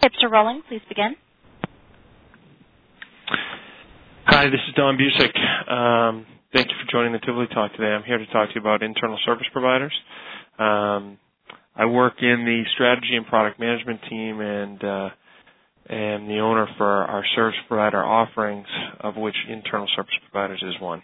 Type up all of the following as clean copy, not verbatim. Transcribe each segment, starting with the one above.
Tips are rolling. Please begin. Hi, this is Don Busick. Thank you for joining the Tivoli Talk today. I'm here to talk to you about internal service providers. I work in the strategy and product management team and am the owner for our service provider offerings, of which internal service providers is one.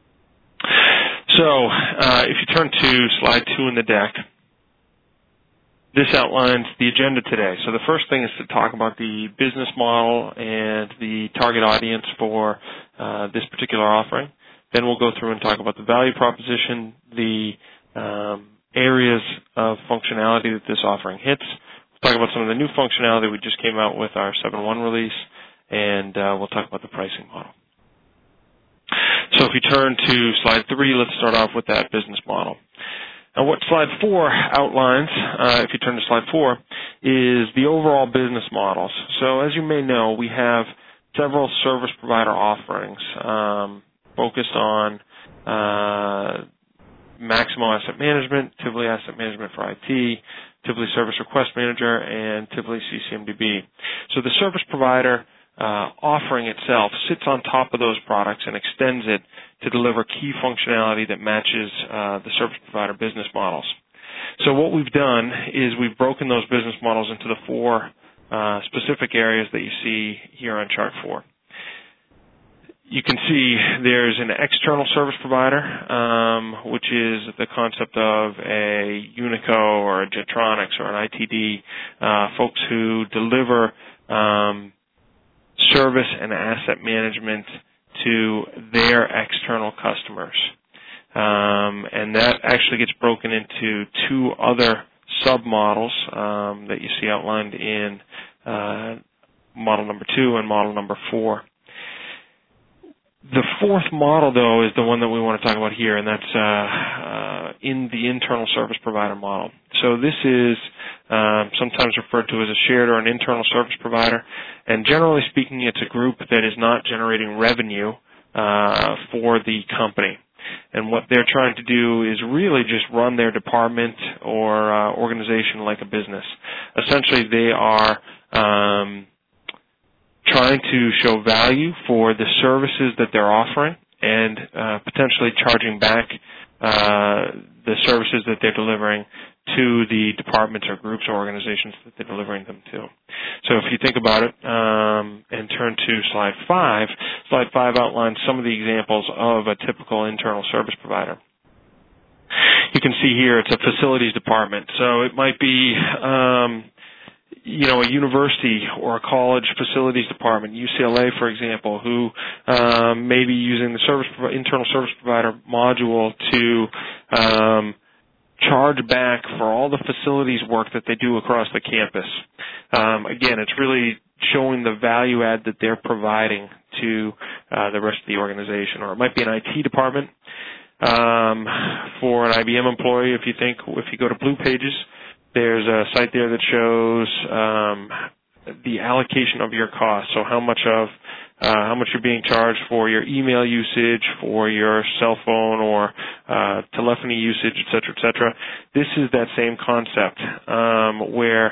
So if you turn to slide 2 in the deck, this outlines the agenda today. So the first thing is to talk about the business model and the target audience for this particular offering. Then we'll go through and talk about the value proposition, the areas of functionality that this offering hits. We'll talk about some of the new functionality we just came out with our 7.1 release, and we'll talk about the pricing model. So if you turn to slide 3, let's start off with that business model. Now what slide 4 outlines, if you turn to slide 4, is the overall business models. So as you may know, we have several service provider offerings focused on Maximo Asset Management, Tivoli Asset Management for IT, Tivoli Service Request Manager, and Tivoli CCMDB. So the service provider offering itself sits on top of those products and extends it to deliver key functionality that matches the service provider business models. So what we've done is we've broken those business models into the 4 specific areas that you see here on chart 4. You can see there's an external service provider, which is the concept of a Unico or a Jetronics or an ITD, folks who deliver service and asset management to their external customers. And that actually gets broken into 2 other sub-models that you see outlined in model number 2 and model number 4. The 4th model, though, is the one that we want to talk about here, and that's in the internal service provider model. So this is sometimes referred to as a shared or an internal service provider, and generally speaking, it's a group that is not generating revenue for the company. And what they're trying to do is really just run their department or organization like a business. Essentially, they are trying to show value for the services that they're offering and potentially charging back the services that they're delivering to the departments or groups or organizations that they're delivering them to. So if you think about it and turn to slide 5 outlines some of the examples of a typical internal service provider. You can see here it's a facilities department. So it might be a university or a college facilities department, UCLA, for example, who may be using the internal service provider module to charge back for all the facilities work that they do across the campus. Again, it's really showing the value add that they're providing to the rest of the organization. Or it might be an IT department. For an IBM employee, if you go to Blue Pages, there's a site there that shows the allocation of your costs. So how much you're being charged for your email usage, for your cell phone or telephony usage, et cetera, et cetera. This is that same concept where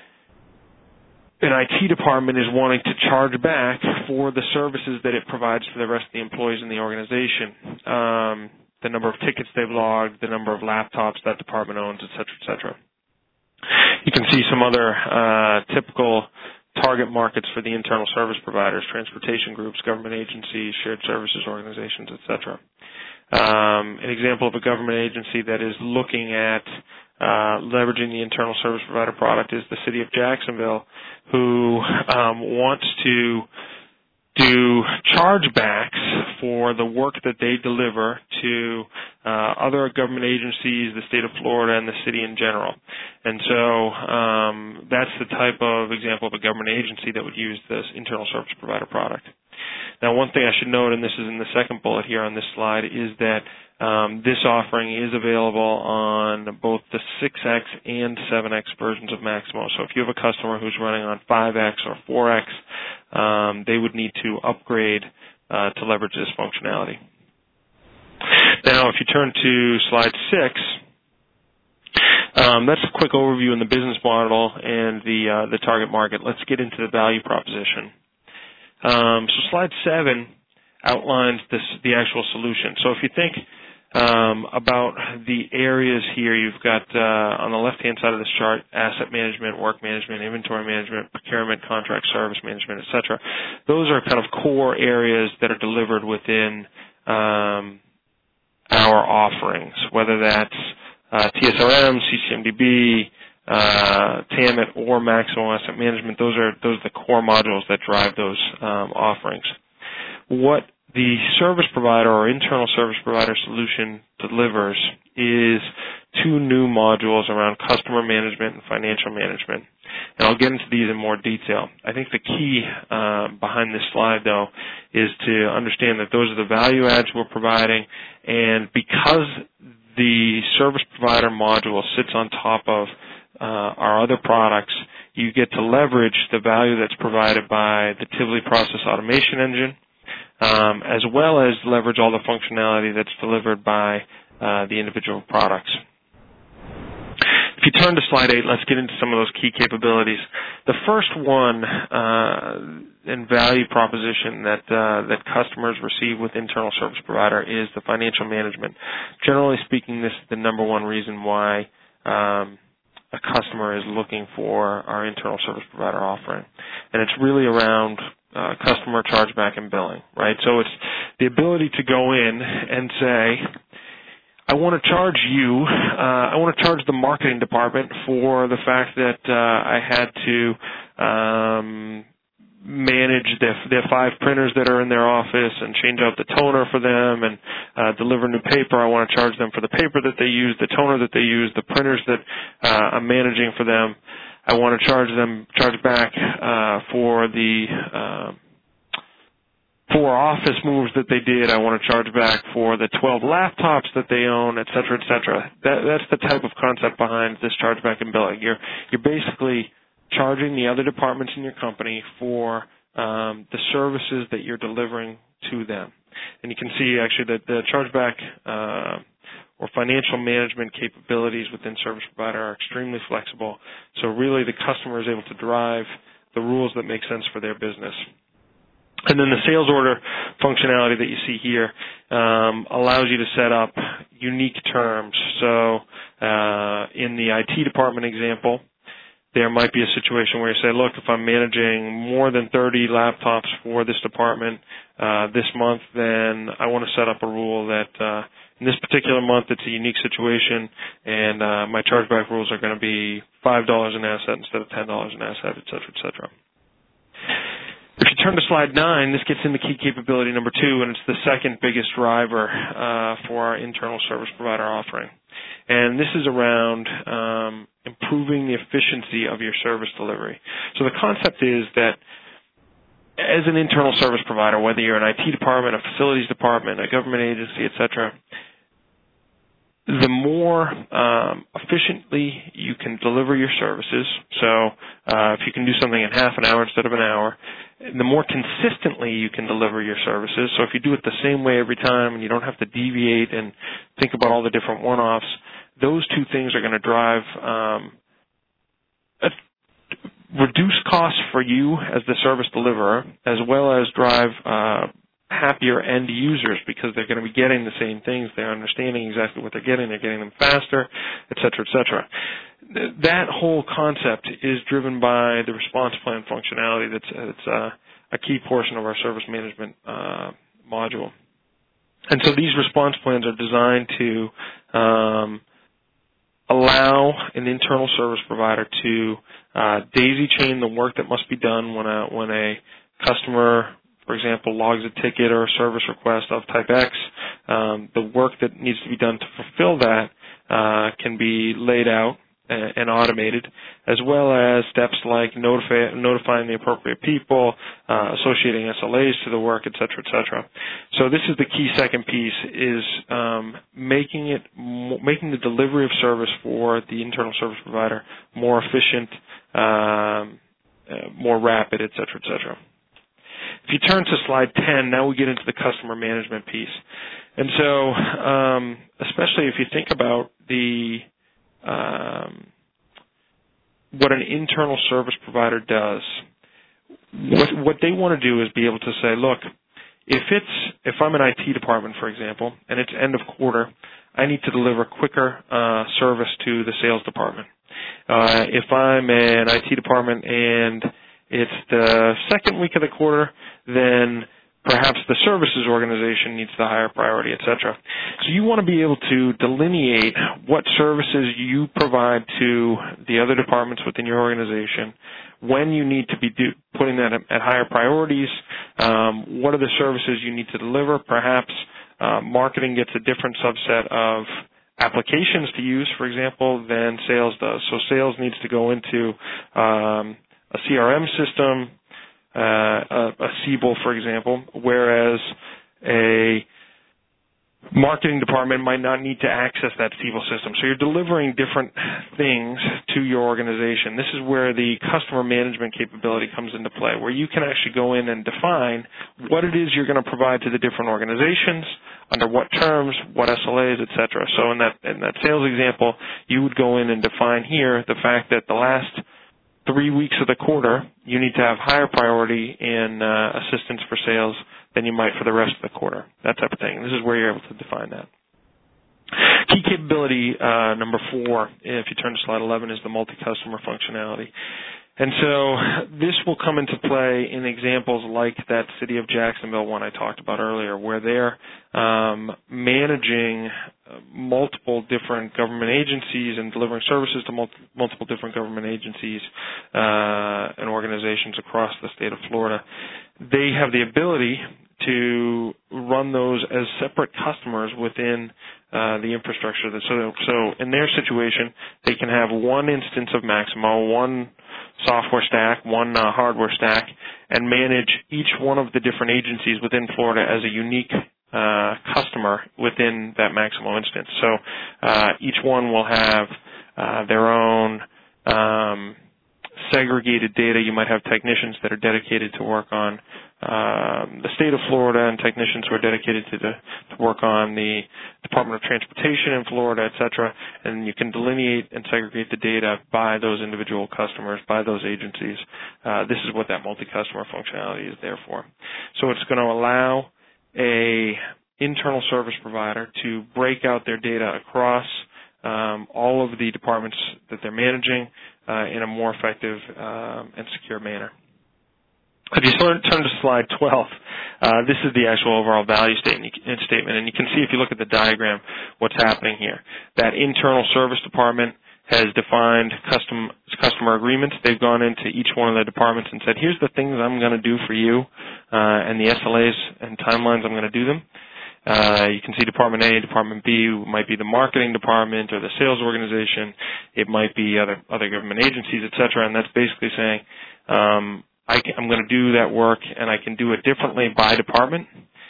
an IT department is wanting to charge back for the services that it provides for the rest of the employees in the organization. The number of tickets they've logged, the number of laptops that department owns, et cetera, et cetera. You can see some other typical target markets for the internal service providers, transportation groups, government agencies, shared services organizations, et cetera. An example of a government agency that is looking at leveraging the internal service provider product is the city of Jacksonville, who wants to do chargebacks for the work that they deliver to other government agencies, the state of Florida, and the city in general. And so that's the type of example of a government agency that would use this internal service provider product. Now, one thing I should note, and this is in the second bullet here on this slide, is that this offering is available on both the 6X and 7X versions of Maximo. So if you have a customer who's running on 5X or 4X, they would need to upgrade to leverage this functionality. Now, if you turn to slide 6, That's a quick overview in the business model and the target market. Let's get into the value proposition. So slide 7 outlines the actual solution. So if you think about the areas here, you've got on the left-hand side of this chart, asset management, work management, inventory management, procurement, contract service management, etc. Those are kind of core areas that are delivered within our offerings, whether that's TSRM, CCMDB, TAMIT, or Maximo Asset Management. Those are the core modules that drive those offerings. What the service provider or internal service provider solution delivers is 2 new modules around customer management and financial management. And I'll get into these in more detail. I think the key behind this slide, though, is to understand that those are the value adds we're providing, and because the service provider module sits on top of our other products, you get to leverage the value that's provided by the Tivoli Process Automation Engine, as well as leverage all the functionality that's delivered by the individual products. If you turn to slide 8, let's get into some of those key capabilities. The first one and value proposition that customers receive with internal service provider is the financial management. Generally speaking, this is the number one reason why a customer is looking for our internal service provider offering. And it's really around customer chargeback and billing, right? So it's the ability to go in and say, I want to charge you, I want to charge the marketing department for the fact that I had to manage their 5 printers that are in their office and change out the toner for them and deliver new paper. I want to charge them for the paper that they use, the toner that they use, the printers that I'm managing for them. I want to charge back for the 4 office moves that they did. I want to charge back for the 12 laptops that they own, et cetera, et cetera. That's the type of concept behind this chargeback and billing. You're basically charging the other departments in your company for the services that you're delivering to them. And you can see actually that the chargeback or financial management capabilities within service provider are extremely flexible. So really the customer is able to drive the rules that make sense for their business. And then the sales order functionality that you see here allows you to set up unique terms. So in the IT department example, there might be a situation where you say, look, if I'm managing more than 30 laptops for this department this month, then I want to set up a rule that in this particular month it's a unique situation, and my chargeback rules are going to be $5 an asset instead of $10 an asset, et cetera, et cetera. If you turn to slide 9, this gets into key capability number 2, and it's the second biggest driver for our internal service provider offering. And this is around improving the efficiency of your service delivery. So the concept is that as an internal service provider, whether you're an IT department, a facilities department, a government agency, et cetera, the more efficiently you can deliver your services, so if you can do something in half an hour instead of an hour, the more consistently you can deliver your services. So if you do it the same way every time and you don't have to deviate and think about all the different one-offs, those 2 things are going to drive reduce costs for you as the service deliverer, as well as drive happier end users because they're going to be getting the same things. They're understanding exactly what they're getting them faster, et cetera, et cetera. That whole concept is driven by the response plan functionality that's a key portion of our service management module. And so these response plans are designed to allow an internal service provider to daisy chain the work that must be done when a customer, for example, logs a ticket or a service request of type X. The work that needs to be done to fulfill that can be laid out and automated, as well as steps like notifying the appropriate people, associating SLAs to the work, et cetera, et cetera. So this is the key second piece, is making the delivery of service for the internal service provider more efficient, more rapid, et cetera, et cetera. If you turn to slide 10, now we get into the customer management piece. And so especially if you think about the what an internal service provider does, what they want to do is be able to say, look, if I'm an IT department, for example, and it's end of quarter, I need to deliver quicker service to the sales department. If I'm an IT department and it's the second week of the quarter, then perhaps the services organization needs the higher priority, et cetera. So you want to be able to delineate what services you provide to the other departments within your organization, when you need to be putting that at higher priorities, what are the services you need to deliver. Perhaps marketing gets a different subset of applications to use, for example, than sales does. So sales needs to go into a CRM system, a Siebel, for example, whereas a marketing department might not need to access that Siebel system. So you're delivering different things to your organization. This is where the customer management capability comes into play, where you can actually go in and define what it is you're going to provide to the different organizations, under what terms, what SLAs, et cetera. So in that sales example, you would go in and define here the fact that the last 3 weeks of the quarter, you need to have higher priority in assistance for sales than you might for the rest of the quarter, that type of thing. This is where you're able to define that. Key capability number 4, if you turn to slide 11, is the multi-customer functionality. And so this will come into play in examples like that City of Jacksonville one I talked about earlier, where they're managing multiple different government agencies and delivering services to multiple different government agencies and organizations across the state of Florida. They have the ability to run those as separate customers within the infrastructure. So in their situation, they can have one instance of Maximo, one software stack, one hardware stack, and manage each one of the different agencies within Florida as a unique customer within that Maximo instance. So each one will have their own segregated data. You might have technicians that are dedicated to work on the state of Florida and technicians who are dedicated to work on the Department of Transportation in Florida, et cetera, and you can delineate and segregate the data by those individual customers, by those agencies. This is what that multi-customer functionality is there for. So it's going to allow a internal service provider to break out their data across all of the departments that they're managing in a more effective and secure manner. If you turn to slide 12, this is the actual overall value statement, and you can see if you look at the diagram what's happening here. That internal service department has defined customer agreements. They've gone into each one of the departments and said, here's the things I'm going to do for you, and the SLAs and timelines I'm going to do them. You can see Department A, Department B might be the marketing department or the sales organization. It might be other government agencies, et cetera, and that's basically saying, I'm going to do that work, and I can do it differently by department.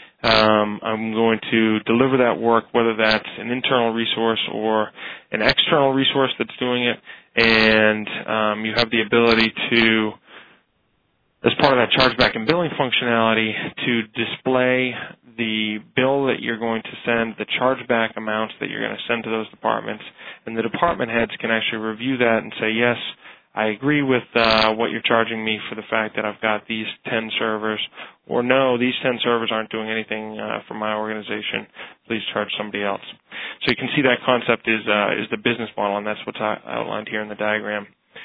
I'm going to deliver that work, whether that's an internal resource or an external resource that's doing it, and you have the ability to, as part of that chargeback and billing functionality, to display the bill that you're going to send, the chargeback amounts that you're going to send to those departments, and the department heads can actually review that and say, yes, I agree with what you're charging me for the fact that I've got these 10 servers, or no, these 10 servers aren't doing anything for my organization. Please charge somebody else. So you can see that concept is the business model, and that's what's outlined here in the diagram.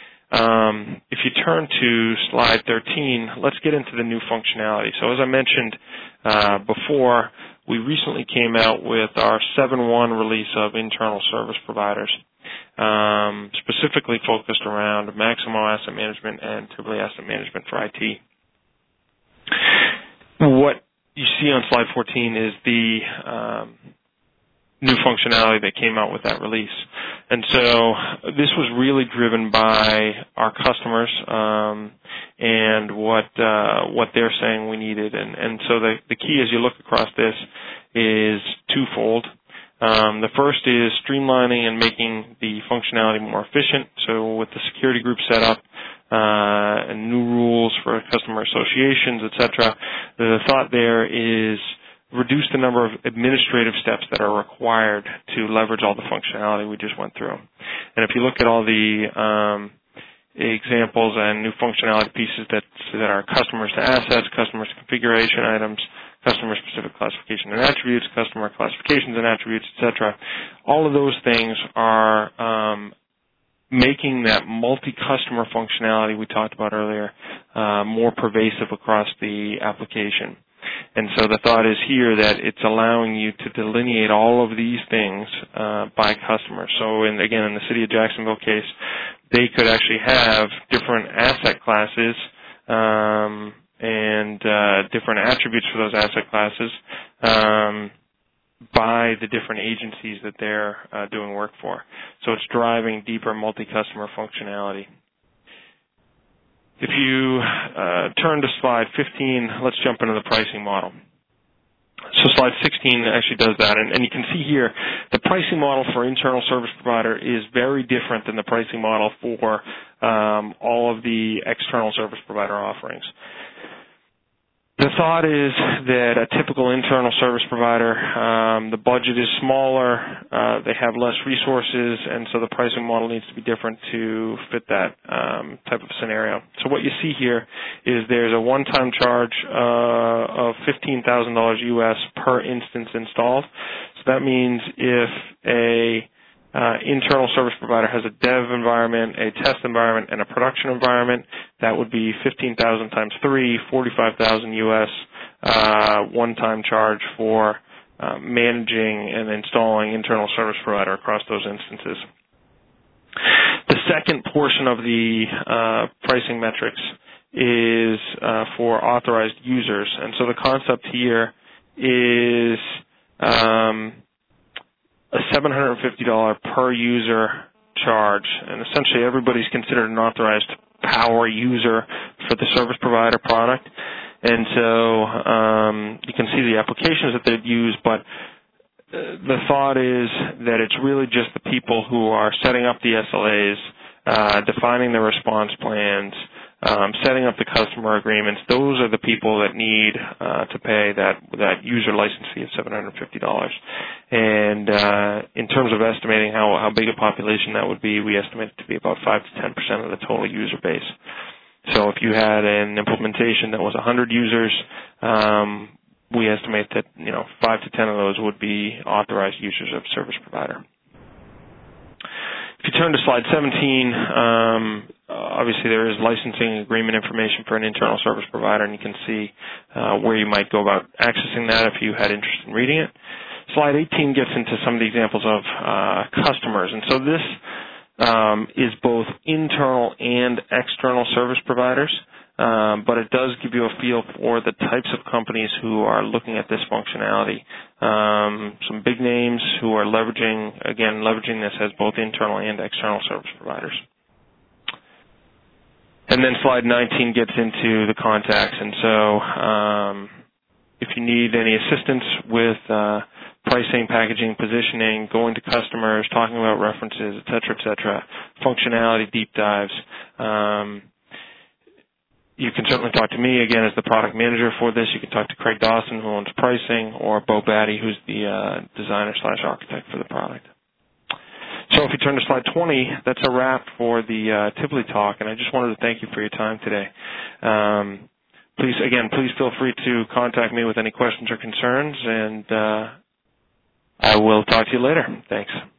If you turn to slide 13, let's get into the new functionality. So as I mentioned before, we recently came out with our 7.1 release of internal service providers, specifically focused around Maximo Asset Management and Tivoli Asset Management for IT. What you see on slide 14 is the new functionality that came out with that release. And so this was really driven by our customers and what they're saying we needed. And so the key as you look across this is twofold. The first is streamlining and making the functionality more efficient. So with the security group set up and new rules for customer associations, et cetera, the thought there is reduce the number of administrative steps that are required to leverage all the functionality we just went through. And if you look at all the examples and new functionality pieces that are customers to assets, customers to configuration items, customer-specific classification and attributes, customer classifications and attributes, etc. All of those things are making that multi-customer functionality we talked about earlier more pervasive across the application. And so the thought is here that it's allowing you to delineate all of these things by customer. So again, in the City of Jacksonville case, they could actually have different asset classes and different attributes for those asset classes by the different agencies that they're doing work for. So it's driving deeper multi-customer functionality. If you turn to slide 15, let's jump into the pricing model. So slide 16 actually does that, and you can see here the pricing model for internal service provider is very different than the pricing model for all of the external service provider offerings. The thought is that a typical internal service provider, the budget is smaller, they have less resources, and so the pricing model needs to be different to fit that type of scenario. So what you see here is there's a one-time charge of $15,000 US per instance installed. So that means if a internal service provider has a dev environment, a test environment, and a production environment, that would be 15,000 times 3, 45,000 US one-time charge for managing and installing internal service provider across those instances. The second portion of the pricing metrics is for authorized users, and so the concept here is a $750 per user charge, and essentially everybody's considered an authorized power user for the service provider product. And so you can see the applications that they'd use, but the thought is that it's really just the people who are setting up the SLAs, defining the response plans, setting up the customer agreements. Those are the people that need to pay that user license fee of $750. And in terms of estimating how big a population that would be, we estimate it to be about 5 to 10% of the total user base. So if you had an implementation that was 100 users, we estimate that 5 to 10 of those would be authorized users of service provider. If you turn to slide 17, obviously there is licensing agreement information for an internal service provider, and you can see where you might go about accessing that if you had interest in reading it. Slide 18 gets into some of the examples of customers, and so this is both internal and external service providers, but it does give you a feel for the types of companies who are looking at this functionality. Some big names who are leveraging this as both internal and external service providers. And then slide 19 gets into the contacts, and so if you need any assistance with pricing, packaging, positioning, going to customers, talking about references, et cetera, functionality deep dives, you can certainly talk to me, again, as the product manager for this. You can talk to Craig Dawson, who owns pricing, or Bo Batty, who's the designer/architect for the product. So if you turn to slide 20, that's a wrap for the Tivoli talk, and I just wanted to thank you for your time today. Please feel free to contact me with any questions or concerns, and I will talk to you later. Thanks.